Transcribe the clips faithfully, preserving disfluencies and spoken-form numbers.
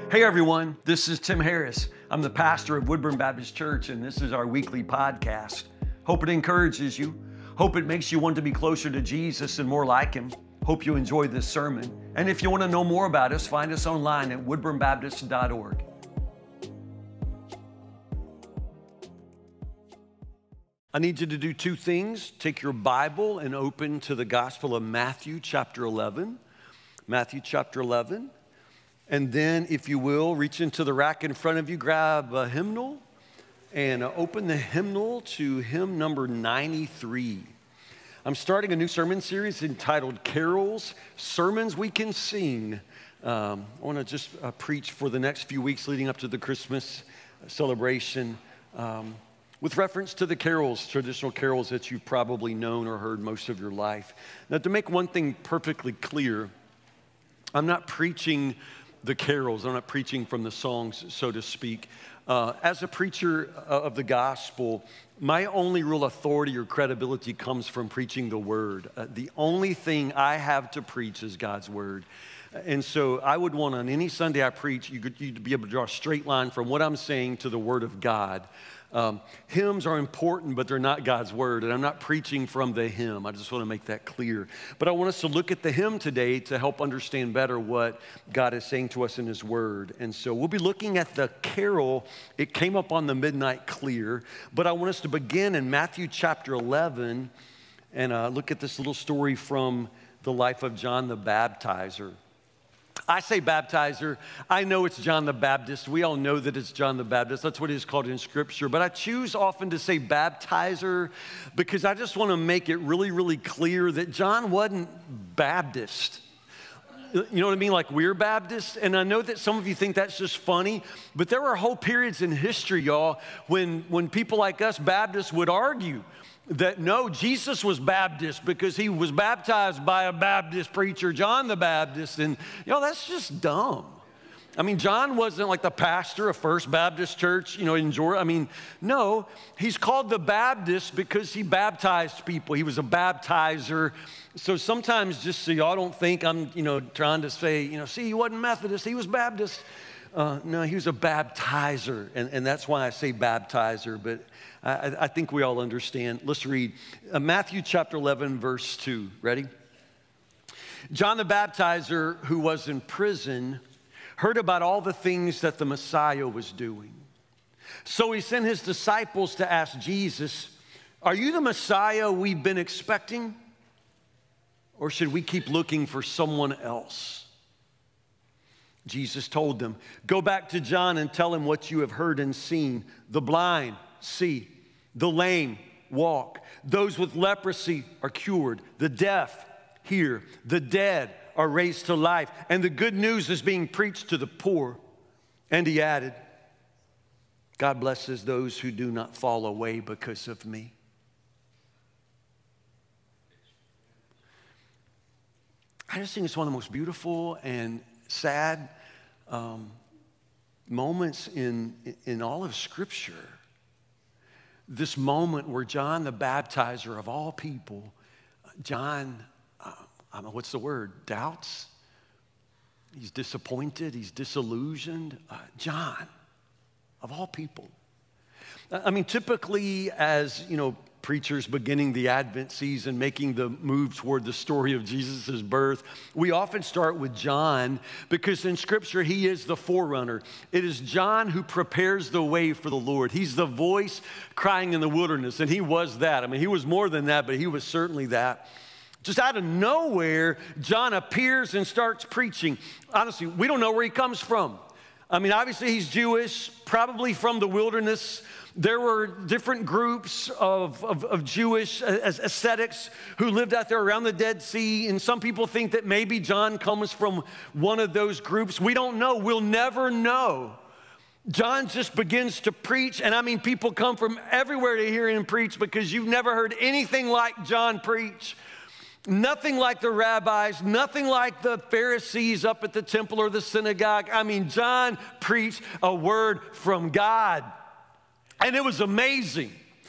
Hey everyone, this is Tim Harris. I'm the pastor of Woodburn Baptist Church, and this is our weekly podcast. Hope it encourages you. Hope it makes you want to be closer to Jesus and more like Him. Hope you enjoy this sermon. And if you want to know more about us, find us online at woodburn baptist dot org. I need you to do two things. Take your Bible and open to the Gospel of Matthew chapter eleven. Matthew chapter eleven. And then, if you will, reach into the rack in front of you, grab a hymnal, and uh, open the hymnal to hymn number ninety-three. I'm starting a new sermon series entitled Carols, Sermons We Can Sing. Um, I want to just uh, preach for the next few weeks leading up to the Christmas celebration um, with reference to the carols, traditional carols that you've probably known or heard most of your life. Now, to make one thing perfectly clear, I'm not preaching the carols. I'm not preaching from the songs, so to speak. Uh, as a preacher of the gospel, my only real authority or credibility comes from preaching the word. Uh, the only thing I have to preach is God's word. And so I would want on any Sunday I preach, you could you'd be able to draw a straight line from what I'm saying to the word of God. Um, hymns are important, but they're not God's word, and I'm not preaching from the hymn. I just want to make that clear. But I want us to look at the hymn today to help understand better what God is saying to us in His word. And so we'll be looking at the carol. It came up on the midnight clear, but I want us to begin in Matthew chapter eleven and uh, look at this little story from the life of John the Baptizer. I say baptizer. I know it's John the Baptist. We all know that it's John the Baptist. That's what he's called in Scripture. But I choose often to say baptizer because I just want to make it really, really clear that John wasn't Baptist. You know what I mean? Like we're Baptists. And I know that some of you think that's just funny, but there were whole periods in history, y'all, when, when people like us Baptists would argue that no, Jesus was Baptist because he was baptized by a Baptist preacher, John the Baptist. And, you know, that's just dumb. I mean, John wasn't like the pastor of First Baptist Church, you know, in Georgia. I mean, no, he's called the Baptist because he baptized people. He was a baptizer. So sometimes, just so y'all don't think I'm, you know, trying to say, you know, see, he wasn't Methodist, he was Baptist. Uh, no, he was a baptizer, and, and that's why I say baptizer, but I, I think we all understand. Let's read uh, Matthew chapter eleven, verse two. Ready? John the Baptizer, who was in prison, heard about all the things that the Messiah was doing. So he sent his disciples to ask Jesus, "Are you the Messiah we've been expecting? Or should we keep looking for someone else?" Jesus told them, "Go back to John and tell him what you have heard and seen. The blind see, the lame walk, those with leprosy are cured, the deaf hear, the dead are raised to life, and the good news is being preached to the poor." And he added, "God blesses those who do not fall away because of me." I just think it's one of the most beautiful and sad um, moments in, in all of Scripture. This moment where John the Baptizer, of all people, John, uh, I don't know, what's the word, doubts? He's disappointed, he's disillusioned. Uh, John, of all people. I mean, typically as, you know, preachers beginning the Advent season, making the move toward the story of Jesus' birth, we often start with John because in Scripture, he is the forerunner. It is John who prepares the way for the Lord. He's the voice crying in the wilderness, and he was that. I mean, he was more than that, but he was certainly that. Just out of nowhere, John appears and starts preaching. Honestly, we don't know where he comes from. I mean, obviously he's Jewish, probably from the wilderness. There were different groups of, of, of Jewish ascetics who lived out there around the Dead Sea, and some people think that maybe John comes from one of those groups. We don't know. We'll never know. John just begins to preach, and I mean people come from everywhere to hear him preach because you've never heard anything like John preach. Nothing like the rabbis, nothing like the Pharisees up at the temple or the synagogue. I mean, John preached a word from God. And it was amazing.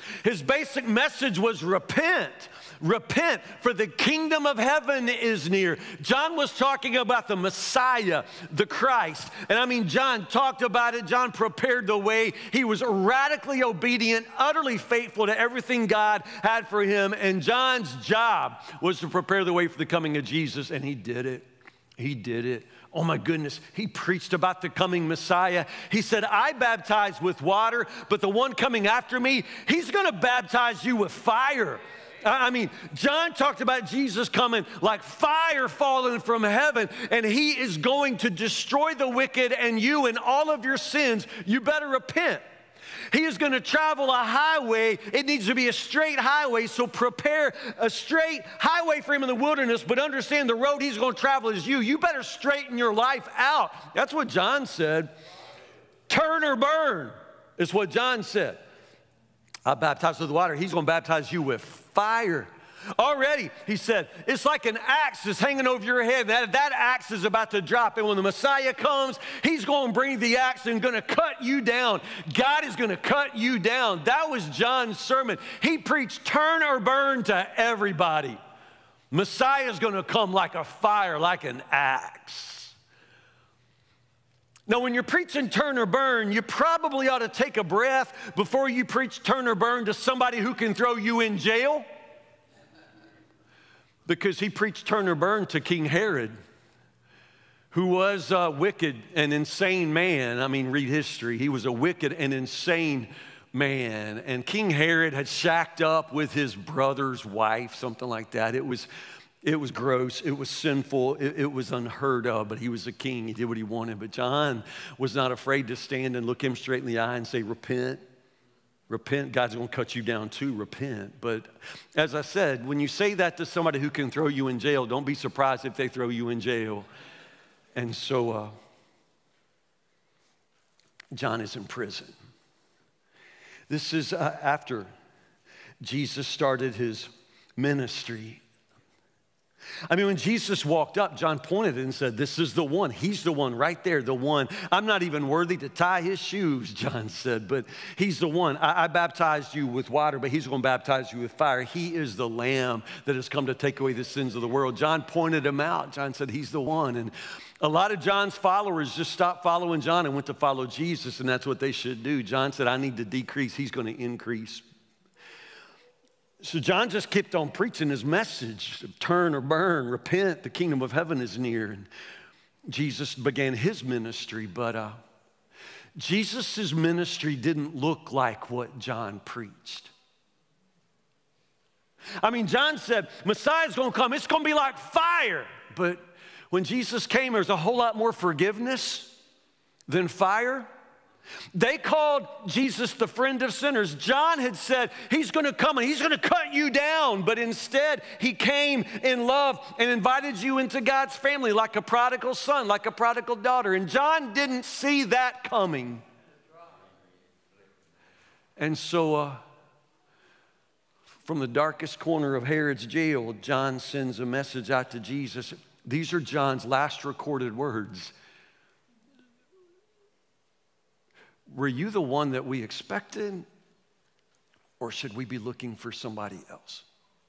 His basic message was repent. Repent, for the kingdom of heaven is near. John was talking about the Messiah, the Christ. And I mean, John talked about it. John prepared the way. He was radically obedient, utterly faithful to everything God had for him. And John's job was to prepare the way for the coming of Jesus, and he did it. He did it. Oh my goodness, he preached about the coming Messiah. He said, I baptize with water, but the one coming after me, he's gonna baptize you with fire. I mean, John talked about Jesus coming like fire falling from heaven, and he is going to destroy the wicked and you and all of your sins. You better repent. He is going to travel a highway. It needs to be a straight highway, so prepare a straight highway for him in the wilderness, but understand the road he's going to travel is you. You better straighten your life out. That's what John said. Turn or burn is what John said. I baptize with water. He's going to baptize you with fire. Already, he said, it's like an axe that's hanging over your head. That, that axe is about to drop. And when the Messiah comes, he's going to bring the axe and going to cut you down. God is going to cut you down. That was John's sermon. He preached turn or burn to everybody. Messiah is going to come like a fire, like an axe. Now, when you're preaching turn or burn, you probably ought to take a breath before you preach turn or burn to somebody who can throw you in jail. Because he preached turn or burn to King Herod, who was a wicked and insane man. I mean, read history. He was a wicked and insane man. And King Herod had shacked up with his brother's wife, something like that. It was It was gross, it was sinful, it, it was unheard of, but he was a king, he did what he wanted. But John was not afraid to stand and look him straight in the eye and say, repent, repent, God's gonna cut you down too, repent. But as I said, when you say that to somebody who can throw you in jail, don't be surprised if they throw you in jail. And so uh, John is in prison. This is uh, after Jesus started his ministry. I mean, when Jesus walked up, John pointed and said, this is the one. He's the one right there, the one. I'm not even worthy to tie his shoes, John said, but he's the one. I, I baptized you with water, but he's going to baptize you with fire. He is the Lamb that has come to take away the sins of the world. John pointed him out. John said, he's the one. And a lot of John's followers just stopped following John and went to follow Jesus, and that's what they should do. John said, I need to decrease. He's going to increase. So John just kept on preaching his message of turn or burn, repent, the kingdom of heaven is near. And Jesus began his ministry, but uh, Jesus' ministry didn't look like what John preached. I mean, John said, Messiah's gonna come, it's gonna be like fire. But when Jesus came, there's a whole lot more forgiveness than fire. They called Jesus the friend of sinners. John had said, he's gonna come and he's gonna cut you down. But instead, he came in love and invited you into God's family like a prodigal son, like a prodigal daughter. And John didn't see that coming. And so, uh, from the darkest corner of Herod's jail, John sends a message out to Jesus. These are John's last recorded words. Were you the one that we expected, or should we be looking for somebody else?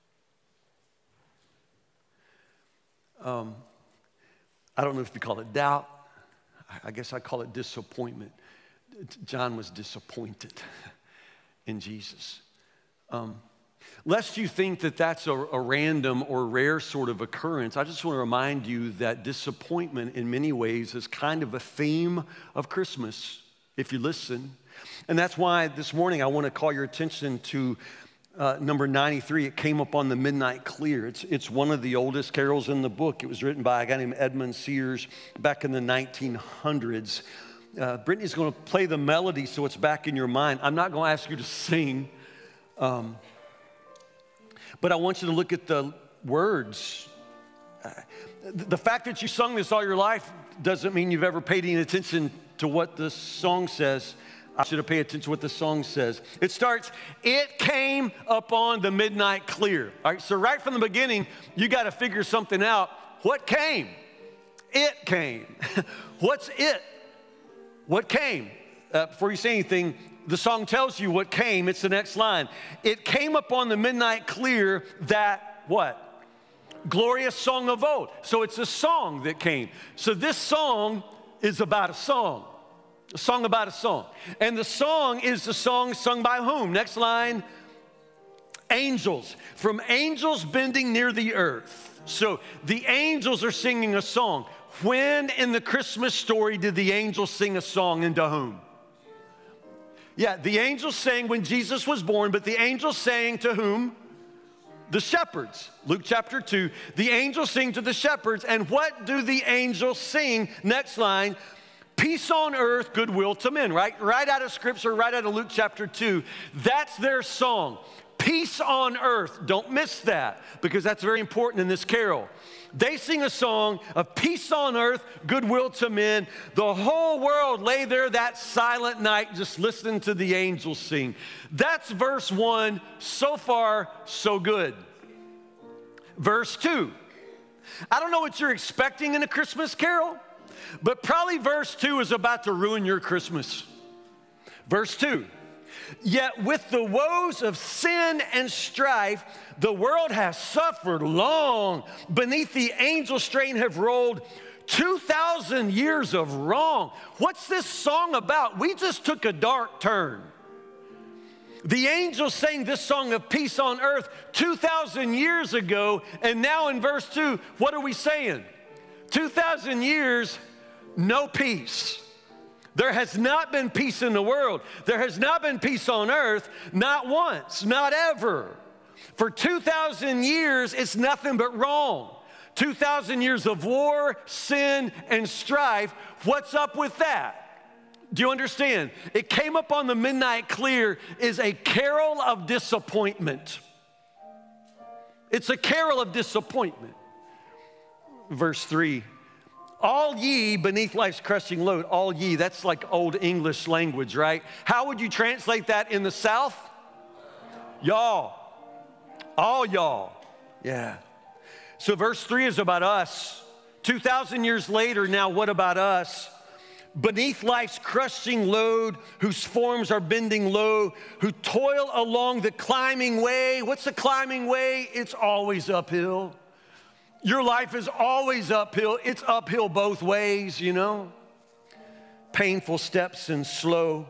Um, I don't know if you call it doubt. I guess I call it disappointment. John was disappointed in Jesus. Um, lest you think that that's a, a random or rare sort of occurrence, I just want to remind you that disappointment in many ways is kind of a theme of Christmas, if you listen. And that's why this morning I want to call your attention to uh, number ninety-three. It came up on the midnight clear. It's, it's one of the oldest carols in the book. It was written by a guy named Edmund Sears back in the nineteen hundreds. Uh, Brittany's going to play the melody so it's back in your mind. I'm not going to ask you to sing, um, but I want you to look at the words. Uh, the fact that you sung this all your life doesn't mean you've ever paid any attention to what the song says. I should have paid attention to what the song says. It starts, it came upon the midnight clear. All right, so right from the beginning, you got to figure something out. What came? It came. What's it? What came? Uh, before you say anything, the song tells you what came. It's the next line. It came upon the midnight clear that what? Glorious song of old. So it's a song that came. So this song is about a song. A song about a song. And the song is the song sung by whom? Next line. Angels. From angels bending near the earth. So the angels are singing a song. When in the Christmas story did the angels sing a song, and to whom? Yeah, the angels sang when Jesus was born, but the angels sang to whom? The shepherds. Luke chapter two, the angels sing to the shepherds. And what do the angels sing? Next line, peace on earth, goodwill to men, right? Right out of Scripture, right out of Luke chapter two. That's their song. Peace on earth. Don't miss that, because that's very important in this carol. They sing a song of peace on earth, goodwill to men. The whole world lay there that silent night just listening to the angels sing. That's verse one. So far, so good. Verse two. I don't know what you're expecting in a Christmas carol, but probably verse two is about to ruin your Christmas. Verse two. Yet with the woes of sin and strife, the world has suffered long. Beneath the angel strain have rolled two thousand years of wrong. What's this song about? We just took a dark turn. The angels sang this song of peace on earth two thousand years ago, and now in verse two, what are we saying? two thousand years, no peace. There has not been peace in the world. There has not been peace on earth, not once, not ever. For two thousand years, it's nothing but wrong. two thousand years of war, sin, and strife. What's up with that? Do you understand? It came up on the midnight clear is a carol of disappointment. It's a carol of disappointment. Verse three. All ye beneath life's crushing load, all ye, that's like old English language, right? How would you translate that in the South? Y'all. All y'all. Yeah. So verse three is about us. two thousand years later, now what about us? Beneath life's crushing load, whose forms are bending low, who toil along the climbing way. What's the climbing way? It's always uphill. Your life is always uphill. It's uphill both ways, you know. Painful steps and slow.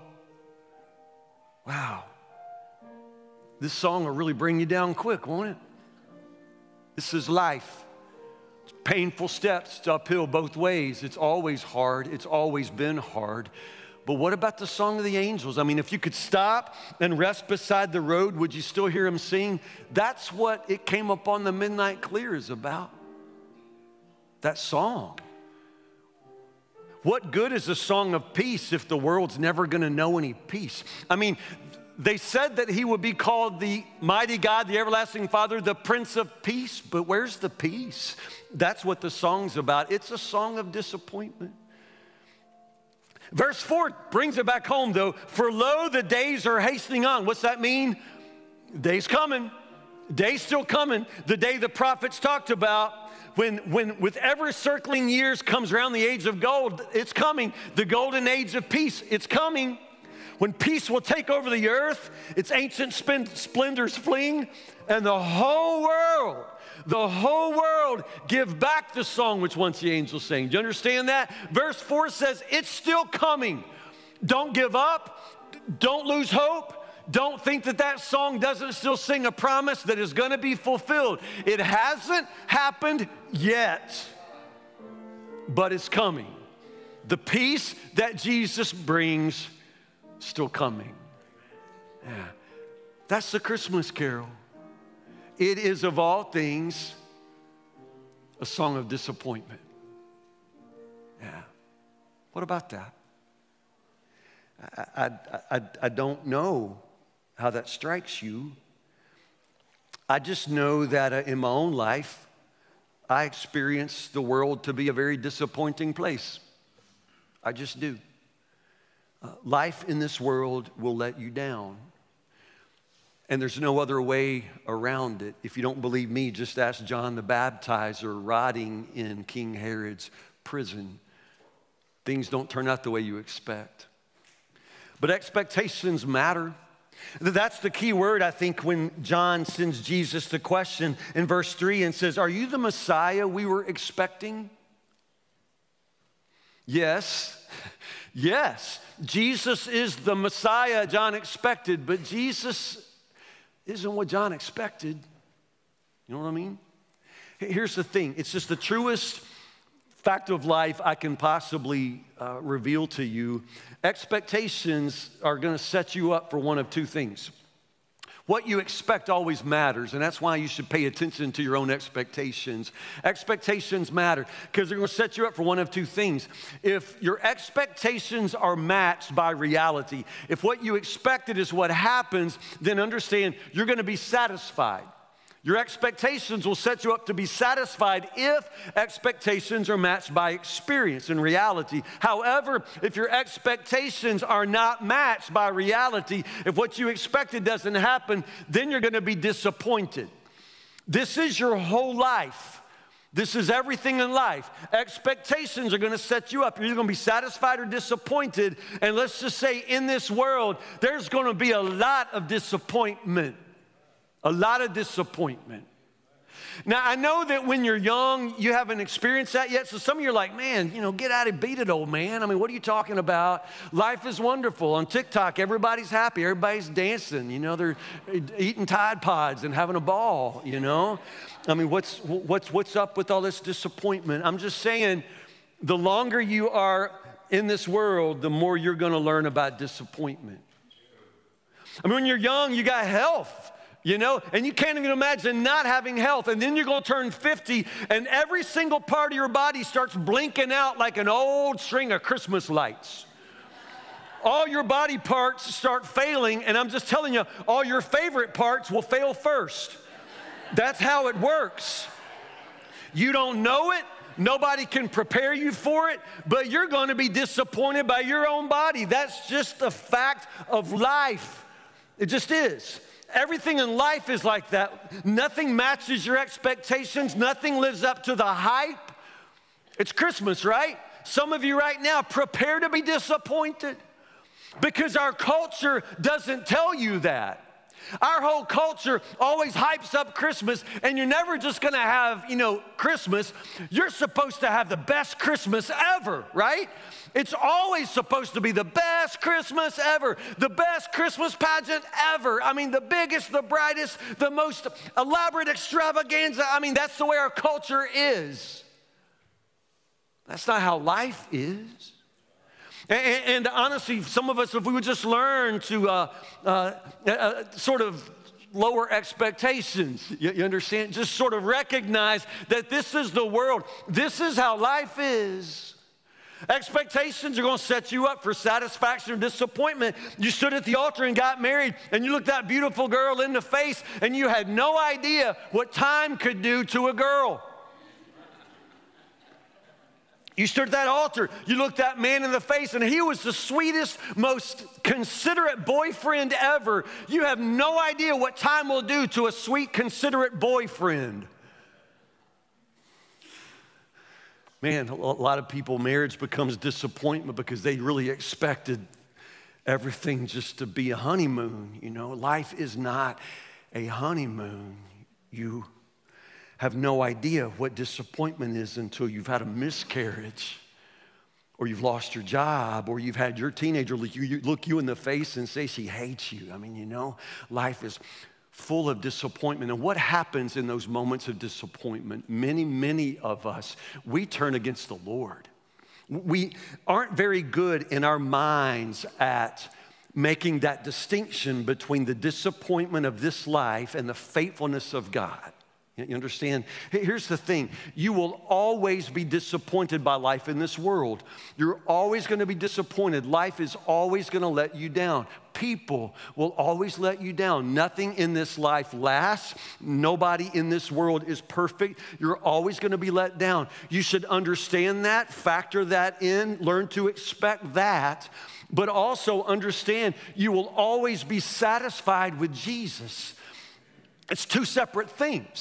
Wow. This song will really bring you down quick, won't it? This is life. It's painful steps. It's uphill both ways. It's always hard. It's always been hard. But what about the song of the angels? I mean, if you could stop and rest beside the road, would you still hear them sing? That's what it came up on the midnight clear is about. That song. What good is a song of peace if the world's never going to know any peace? I mean, they said that he would be called the mighty God, the everlasting Father, the Prince of Peace, but where's the peace? That's what the song's about. It's a song of disappointment. Verse four brings it back home, though. For lo, the days are hastening on. What's that mean? Day's coming. Day's still coming. The day the prophets talked about. When, when with ever circling years comes around the age of gold, it's coming. The golden age of peace, it's coming. When peace will take over the earth, its ancient splendors fling, and the whole world, the whole world give back the song which once the angels sang. Do you understand that? Verse four says, it's still coming. Don't give up. Don't lose hope. Don't think that that song doesn't still sing a promise that is going to be fulfilled. It hasn't happened yet, but it's coming. The peace that Jesus brings still coming. Yeah. That's the Christmas carol. It is of all things a song of disappointment. Yeah. What about that? I, I, I, I don't know how that strikes you. I just know that uh, in my own life, I experience the world to be a very disappointing place. I just do. Uh, life in this world will let you down. And there's no other way around it. If you don't believe me, just ask John the Baptizer rotting in King Herod's prison. Things don't turn out the way you expect. But expectations matter. That's the key word, I think, when John sends Jesus the question in verse three and says, are you the Messiah we were expecting? Yes, yes, Jesus is the Messiah John expected, but Jesus isn't what John expected. You know what I mean? Here's the thing, it's just the truest fact of life I can possibly uh, reveal to you. Expectations are gonna set you up for one of two things. What you expect always matters, and that's why you should pay attention to your own expectations. Expectations matter because they're gonna set you up for one of two things. If your expectations are matched by reality, if what you expected is what happens, then understand you're gonna be satisfied. Your expectations will set you up to be satisfied if expectations are matched by experience and reality. However, if your expectations are not matched by reality, if what you expected doesn't happen, then you're gonna be disappointed. This is your whole life. This is everything in life. Expectations are gonna set you up. You're either gonna be satisfied or disappointed. And let's just say in this world, there's gonna be a lot of disappointment. A lot of disappointment. Now, I know that when you're young, you haven't experienced that yet. So some of you are like, man, you know, get out and beat it, old man. I mean, what are you talking about? Life is wonderful. On TikTok, everybody's happy. Everybody's dancing. You know, they're eating Tide Pods and having a ball, you know. I mean, what's, what's, what's up with all this disappointment? I'm just saying, the longer you are in this world, the more you're going to learn about disappointment. I mean, when you're young, you got health. You know, and you can't even imagine not having health. And then you're going to turn fifty, and every single part of your body starts blinking out like an old string of Christmas lights. All your body parts start failing, and I'm just telling you, all your favorite parts will fail first. That's how it works. You don't know it. Nobody can prepare you for it, but you're going to be disappointed by your own body. That's just the fact of life. It just is. Everything in life is like that. Nothing matches your expectations. Nothing lives up to the hype. It's Christmas, right? Some of you right now, prepare to be disappointed because our culture doesn't tell you that. Our whole culture always hypes up Christmas, and you're never just gonna have, you know, Christmas. You're supposed to have the best Christmas ever, right? It's always supposed to be the best Christmas ever, the best Christmas pageant ever. I mean, the biggest, the brightest, the most elaborate extravaganza. I mean, that's the way our culture is. That's not how life is. And, and honestly, some of us, if we would just learn to uh, uh, uh, sort of lower expectations, you, you understand? Just sort of recognize that this is the world. This is how life is. Expectations are going to set you up for satisfaction or disappointment. You stood at the altar and got married, and you looked that beautiful girl in the face, and you had no idea what time could do to a girl. You stood at that altar, you looked that man in the face, and he was the sweetest, most considerate boyfriend ever. You have no idea what time will do to a sweet, considerate boyfriend. Man, a lot of people, marriage becomes disappointment because they really expected everything just to be a honeymoon. You know, life is not a honeymoon. You have no idea what disappointment is until you've had a miscarriage, or you've lost your job, or you've had your teenager look you, you, look you in the face and say she hates you. I mean, you know, life is full of disappointment. And what happens in those moments of disappointment? Many, many of us, we turn against the Lord. We aren't very good in our minds at making that distinction between the disappointment of this life and the faithfulness of God. You understand? Here's the thing. You will always be disappointed by life in this world. You're always going to be disappointed. Life is always going to let you down. People will always let you down. Nothing in this life lasts. Nobody in this world is perfect. You're always going to be let down. You should understand that, factor that in, learn to expect that, but also understand you will always be satisfied with Jesus. It's two separate things.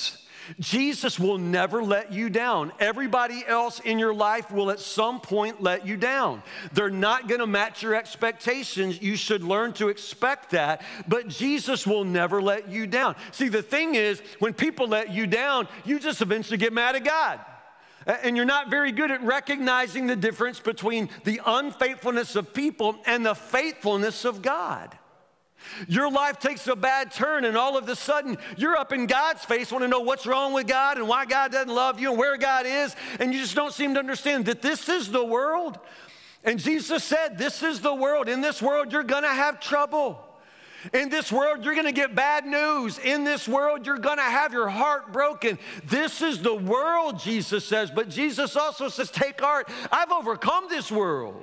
Jesus will never let you down. Everybody else in your life will at some point let you down. They're not going to match your expectations. You should learn to expect that, but Jesus will never let you down. See, the thing is, when people let you down, you just eventually get mad at God. And you're not very good at recognizing the difference between the unfaithfulness of people and the faithfulness of God. Your life takes a bad turn, and all of a sudden, you're up in God's face, want to know what's wrong with God and why God doesn't love you and where God is, and you just don't seem to understand that this is the world. And Jesus said, this is the world. In this world, you're going to have trouble. In this world, you're going to get bad news. In this world, you're going to have your heart broken. This is the world, Jesus says. But Jesus also says, take heart. I've overcome this world.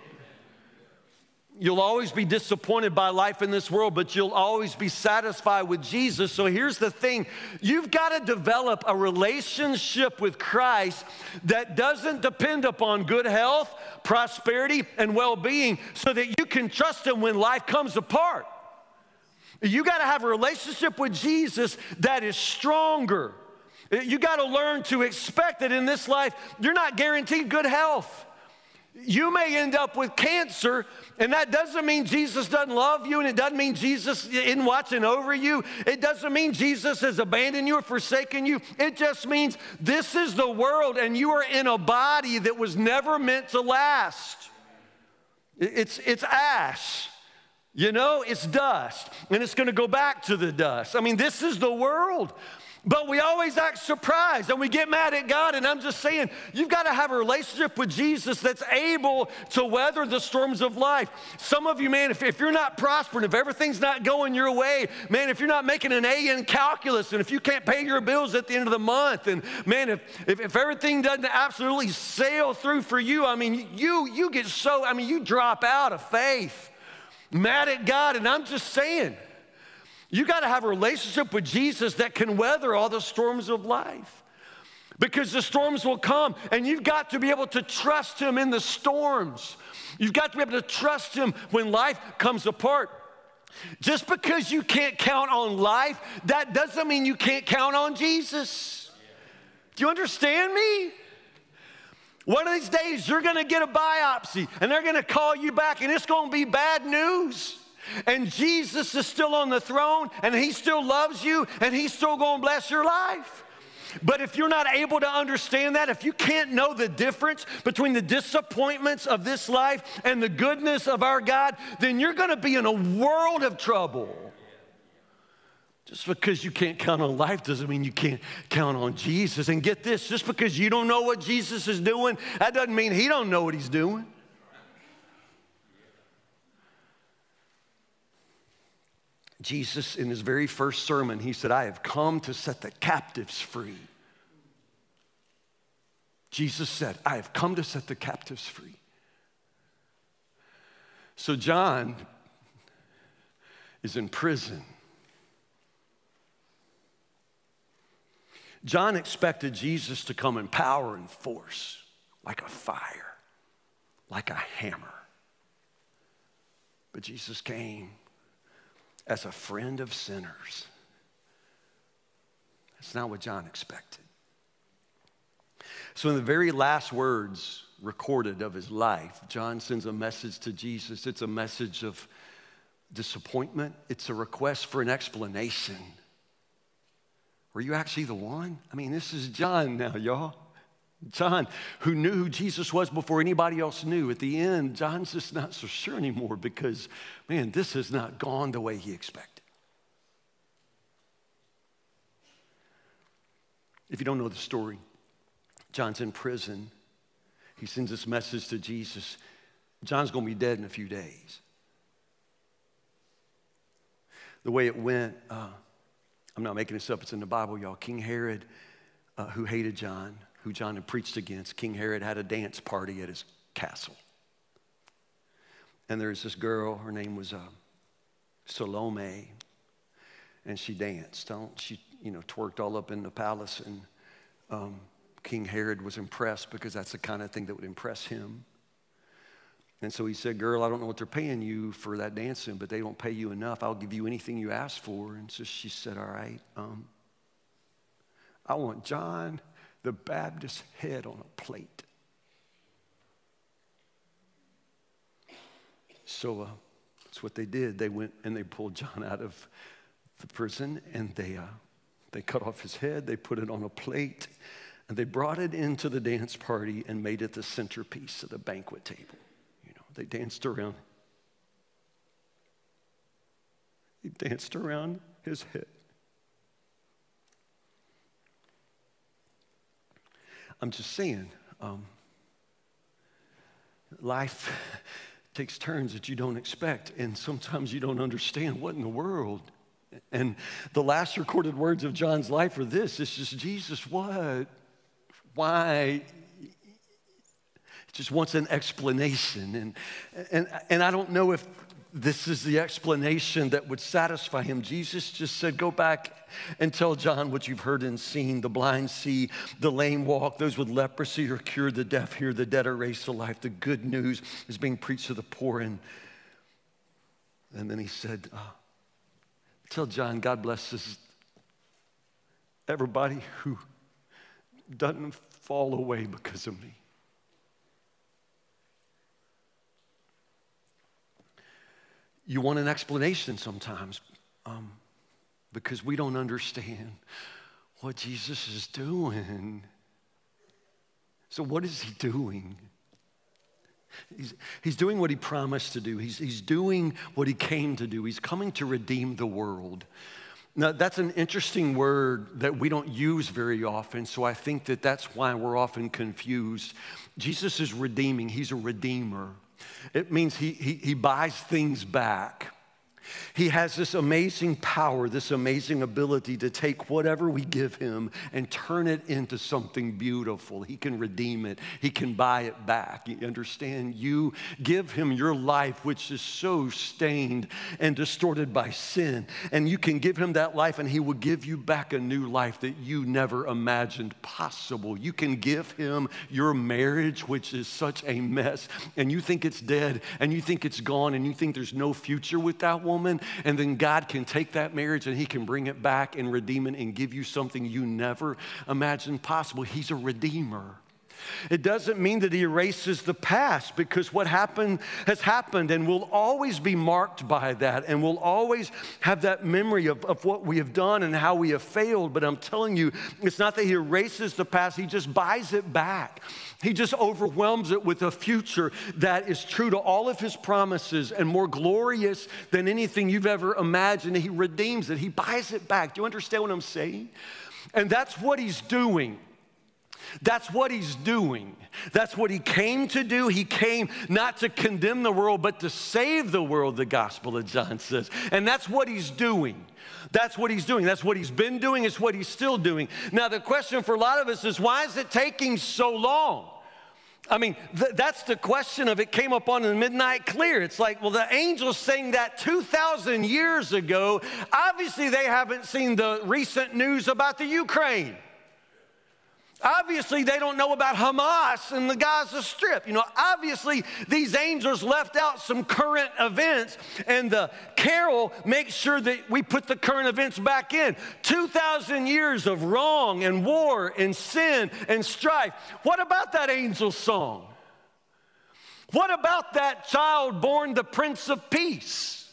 You'll always be disappointed by life in this world, but you'll always be satisfied with Jesus. So here's the thing. You've got to develop a relationship with Christ that doesn't depend upon good health, prosperity, and well-being so that you can trust Him when life comes apart. You got to have a relationship with Jesus that is stronger. You got to learn to expect that in this life, you're not guaranteed good health. You may end up with cancer, and that doesn't mean Jesus doesn't love you, and it doesn't mean Jesus isn't watching over you. It doesn't mean Jesus has abandoned you or forsaken you. It just means this is the world, and you are in a body that was never meant to last. It's, it's ash. You know, it's dust, and it's going to go back to the dust. I mean, this is the world. But we always act surprised and we get mad at God. And I'm just saying, you've got to have a relationship with Jesus that's able to weather the storms of life. Some of you, man, if, if you're not prospering, if everything's not going your way, man, if you're not making an A in calculus, and if you can't pay your bills at the end of the month, and man, if, if, if everything doesn't absolutely sail through for you, I mean, you, you get so, I mean, you drop out of faith, mad at God. And I'm just saying, you got to have a relationship with Jesus that can weather all the storms of life, because the storms will come, and you've got to be able to trust Him in the storms. You've got to be able to trust Him when life comes apart. Just because you can't count on life, that doesn't mean you can't count on Jesus. Do you understand me? One of these days, you're going to get a biopsy, and they're going to call you back, and it's going to be bad news. And Jesus is still on the throne, and He still loves you, and He's still going to bless your life. But if you're not able to understand that, if you can't know the difference between the disappointments of this life and the goodness of our God, then you're going to be in a world of trouble. Just because you can't count on life doesn't mean you can't count on Jesus. And get this, just because you don't know what Jesus is doing, that doesn't mean He don't know what He's doing. Jesus, in His very first sermon, He said, I have come to set the captives free. Jesus said, I have come to set the captives free. So John is in prison. John expected Jesus to come in power and force, like a fire, like a hammer. But Jesus came as a friend of sinners. That's not what John expected. So in the very last words recorded of his life, John sends a message to Jesus. It's a message of disappointment. It's a request for an explanation. Were you actually the one? I mean, this is John now, y'all. John, who knew who Jesus was before anybody else knew. At the end, John's just not so sure anymore because, man, this has not gone the way he expected. If you don't know the story, John's in prison. He sends this message to Jesus. John's going to be dead in a few days. The way it went, uh, I'm not making this up, it's in the Bible, y'all. King Herod, uh, who hated John, who John had preached against, King Herod had a dance party at his castle. And there's this girl, her name was uh, Salome, and she danced. She, you know, twerked all up in the palace, and um, King Herod was impressed because that's the kind of thing that would impress him. And so he said, girl, I don't know what they're paying you for that dancing, but they don't pay you enough. I'll give you anything you ask for. And so she said, all right, um, I want John the Baptist's head on a plate. So uh, that's what they did. They went and they pulled John out of the prison, and they, uh, they cut off his head. They put it on a plate, and they brought it into the dance party and made it the centerpiece of the banquet table. You know, they danced around. They danced around his head. I'm just saying, um, life takes turns that you don't expect, and sometimes you don't understand what in the world. And the last recorded words of John's life are this. It's just, Jesus, what? Why? He just wants an explanation. And, and, and I don't know if this is the explanation that would satisfy him. Jesus just said, go back and tell John what you've heard and seen. The blind see, the lame walk, those with leprosy are cured, the deaf hear, the dead are raised to life. The good news is being preached to the poor. And, and then he said, uh, tell John God blesses everybody who doesn't fall away because of me. You want an explanation sometimes um, because we don't understand what Jesus is doing. So what is he doing? He's, he's doing what he promised to do. He's, he's doing what he came to do. He's coming to redeem the world. Now, that's an interesting word that we don't use very often, so I think that that's why we're often confused. Jesus is redeeming. He's a redeemer. It means he, he, he buys things back. He has this amazing power, this amazing ability to take whatever we give him and turn it into something beautiful. He can redeem it. He can buy it back. You understand? You give him your life, which is so stained and distorted by sin, and you can give him that life, and he will give you back a new life that you never imagined possible. You can give him your marriage, which is such a mess, and you think it's dead, and you think it's gone, and you think there's no future with that woman. And then God can take that marriage and he can bring it back and redeem it and give you something you never imagined possible. He's a redeemer. It doesn't mean that he erases the past, because what happened has happened, and we'll always be marked by that, and we'll always have that memory of, of what we have done and how we have failed. But I'm telling you, it's not that he erases the past, he just buys it back. He just overwhelms it with a future that is true to all of his promises and more glorious than anything you've ever imagined. He redeems it. He buys it back. Do you understand what I'm saying? And that's what he's doing. That's what he's doing. That's what he came to do. He came not to condemn the world, but to save the world, the Gospel of John says. And that's what he's doing. That's what he's doing. That's what he's been doing. It's what he's still doing. Now, the question for a lot of us is, why is it taking so long? I mean, th- that's the question of it came up on the midnight clear. It's like, well, the angels saying that two thousand years ago, obviously they haven't seen the recent news about the Ukraine. Obviously, they don't know about Hamas and the Gaza Strip. You know, obviously, these angels left out some current events, and the carol makes sure that we put the current events back in. two thousand years of wrong and war and sin and strife. What about that angel song? What about that child born the Prince of Peace?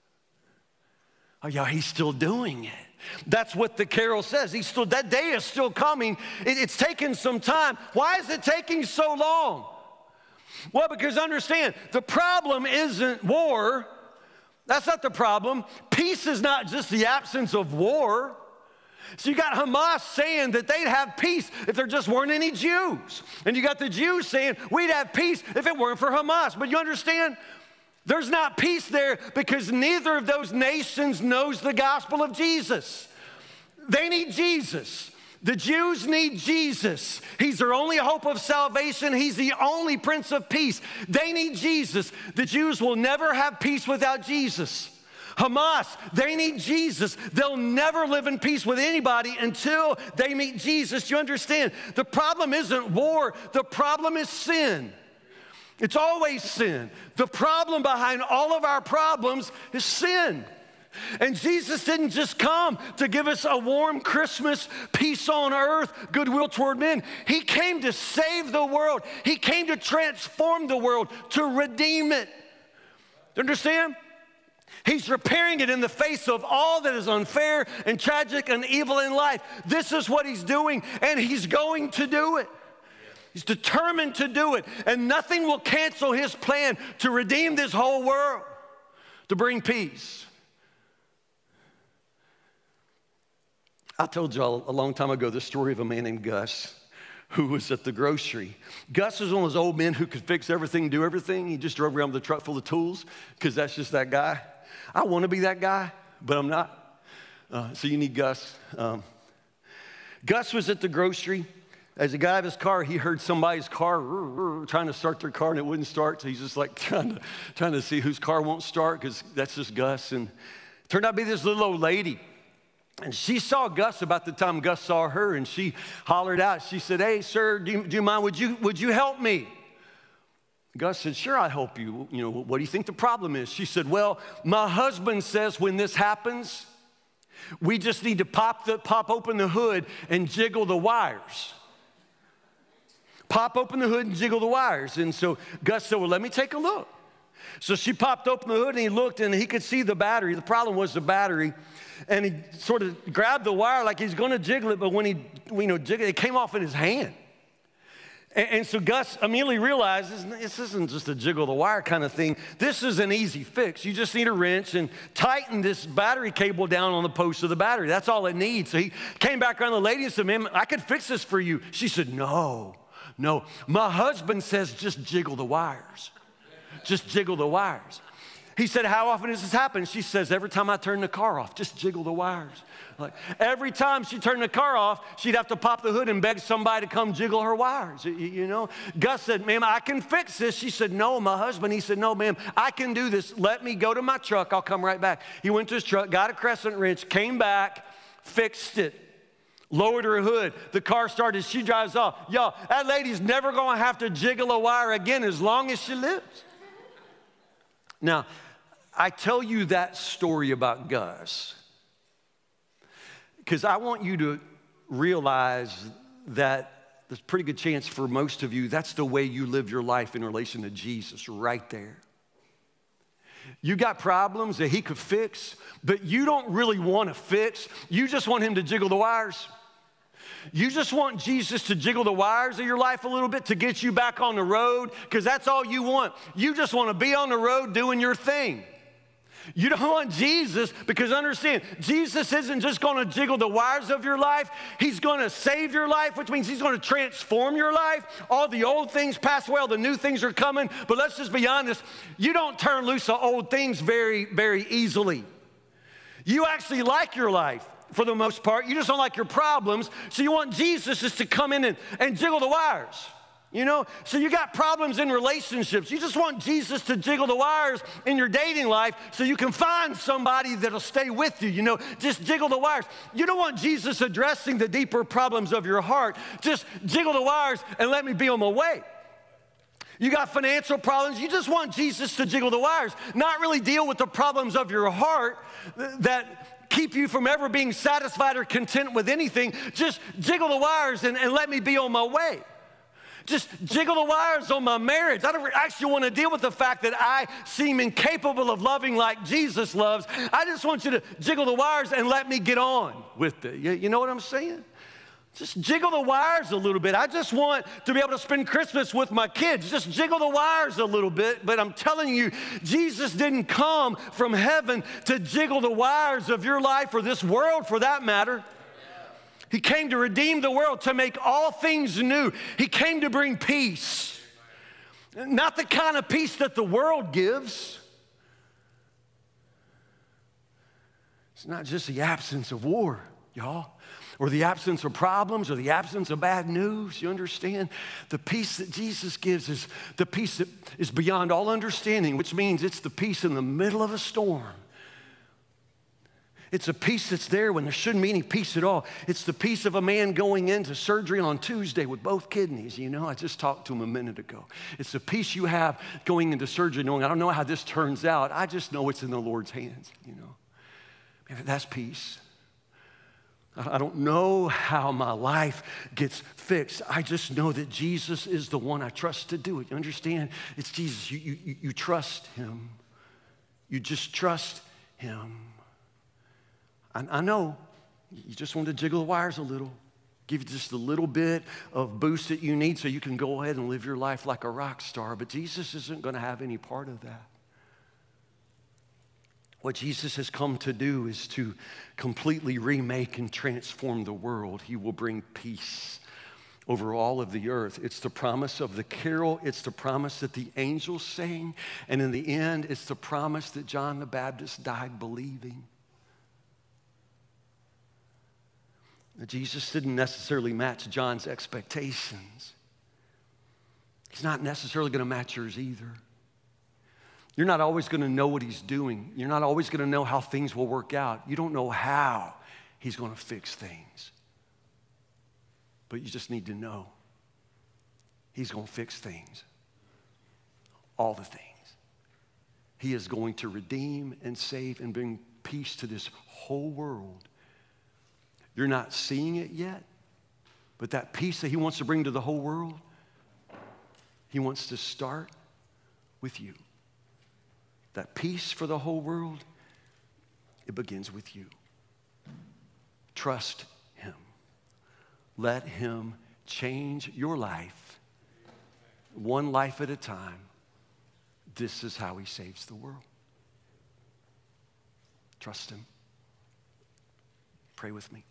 Oh, yeah, he's still doing it. That's what the carol says. He's still, that day is still coming. It, it's taken some time. Why is it taking so long? Well, because understand, the problem isn't war. That's not the problem. Peace is not just the absence of war. So you got Hamas saying that they'd have peace if there just weren't any Jews. And you got the Jews saying we'd have peace if it weren't for Hamas. But you understand? There's not peace there because neither of those nations knows the gospel of Jesus. They need Jesus. The Jews need Jesus. He's their only hope of salvation. He's the only Prince of Peace. They need Jesus. The Jews will never have peace without Jesus. Hamas, they need Jesus. They'll never live in peace with anybody until they meet Jesus. You understand? The problem isn't war. The problem is sin. It's always sin. The problem behind all of our problems is sin. And Jesus didn't just come to give us a warm Christmas, peace on earth, goodwill toward men. He came to save the world. He came to transform the world, to redeem it. Do you understand? He's repairing it in the face of all that is unfair and tragic and evil in life. This is what he's doing, and he's going to do it. He's determined to do it, and nothing will cancel his plan to redeem this whole world, to bring peace. I told y'all a long time ago the story of a man named Gus who was at the grocery. Gus was one of those old men who could fix everything, do everything. He just drove around with a truck full of tools because that's just that guy. I want to be that guy, but I'm not. Uh, so you need Gus. Um, Gus was at the grocery. As he got out of his car, he heard somebody's car trying to start their car, and it wouldn't start. So he's just like trying to, trying to see whose car won't start because that's just Gus. And it turned out to be this little old lady. And she saw Gus about the time Gus saw her, and she hollered out. She said, "Hey, sir, do you, do you mind? Would you, would you help me?" Gus said, "Sure, I'll help you. You know, what do you think the problem is?" She said, "Well, my husband says when this happens, we just need to pop, the, pop open the hood and jiggle the wires. Pop open the hood and jiggle the wires." And so Gus said, "Well, let me take a look." So she popped open the hood, and he looked, and he could see the battery. The problem was the battery. And he sort of grabbed the wire like he's going to jiggle it, but when he, you know, jiggled it, it came off in his hand. And, and so Gus immediately realized this, this isn't just a jiggle the wire kind of thing. This is an easy fix. You just need a wrench and tighten this battery cable down on the post of the battery. That's all it needs. So he came back around the lady and said, "Ma'am, I could fix this for you." She said, "No, no. My husband says just jiggle the wires. Just jiggle the wires." He said, "How often does this happen?" She says, "Every time I turn the car off, just jiggle the wires." Like every time she turned the car off, she'd have to pop the hood and beg somebody to come jiggle her wires, you, you know. Gus said, "Ma'am, I can fix this." She said, "No, my husband." He said, "No, ma'am, I can do this. Let me go to my truck. I'll come right back." He went to his truck, got a crescent wrench, came back, fixed it, lowered her hood. The car started. She drives off. Y'all, that lady's never going to have to jiggle a wire again as long as she lives. Now, I tell you that story about Gus because I want you to realize that there's a pretty good chance for most of you that's the way you live your life in relation to Jesus right there. You got problems that he could fix, but you don't really want to fix. You just want him to jiggle the wires. You just want Jesus to jiggle the wires of your life a little bit to get you back on the road because that's all you want. You just want to be on the road doing your thing. You don't want Jesus because understand, Jesus isn't just going to jiggle the wires of your life. He's going to save your life, which means he's going to transform your life. All the old things pass away, all the new things are coming. But let's just be honest, you don't turn loose of old things very, very easily. You actually like your life for the most part. You just don't like your problems. So you want Jesus just to come in and, and jiggle the wires. You know, so you got problems in relationships. You just want Jesus to jiggle the wires in your dating life so you can find somebody that'll stay with you. You know, just jiggle the wires. You don't want Jesus addressing the deeper problems of your heart. Just jiggle the wires and let me be on my way. You got financial problems. You just want Jesus to jiggle the wires, not really deal with the problems of your heart that keep you from ever being satisfied or content with anything. Just jiggle the wires and, and let me be on my way. Just jiggle the wires on my marriage. I don't actually want to deal with the fact that I seem incapable of loving like Jesus loves. I just want you to jiggle the wires and let me get on with it. You, you know what I'm saying? Just jiggle the wires a little bit. I just want to be able to spend Christmas with my kids. Just jiggle the wires a little bit. But I'm telling you, Jesus didn't come from heaven to jiggle the wires of your life or this world for that matter. He came to redeem the world, to make all things new. He came to bring peace. Not the kind of peace that the world gives. It's not just the absence of war, y'all, or the absence of problems, or the absence of bad news. You understand? The peace that Jesus gives is the peace that is beyond all understanding, which means it's the peace in the middle of a storm. It's a peace that's there when there shouldn't be any peace at all. It's the peace of a man going into surgery on Tuesday with both kidneys. You know, I just talked to him a minute ago. It's the peace you have going into surgery knowing, I don't know how this turns out. I just know it's in the Lord's hands, you know. That's peace. I don't know how my life gets fixed. I just know that Jesus is the one I trust to do it. You understand? It's Jesus. You, you, you trust him. You just trust him. I, I know you just want to jiggle the wires a little, give you just a little bit of boost that you need so you can go ahead and live your life like a rock star. But Jesus isn't going to have any part of that. What Jesus has come to do is to completely remake and transform the world. He will bring peace over all of the earth. It's the promise of the carol. It's the promise that the angels sang. And in the end, it's the promise that John the Baptist died believing. Now, Jesus didn't necessarily match John's expectations. He's not necessarily going to match yours either. You're not always going to know what he's doing. You're not always going to know how things will work out. You don't know how he's going to fix things. But you just need to know he's going to fix things. All the things. He is going to redeem and save and bring peace to this whole world. You're not seeing it yet, but that peace that he wants to bring to the whole world, he wants to start with you. That peace for the whole world, it begins with you. Trust him. Let him change your life, one life at a time. This is how he saves the world. Trust him. Pray with me.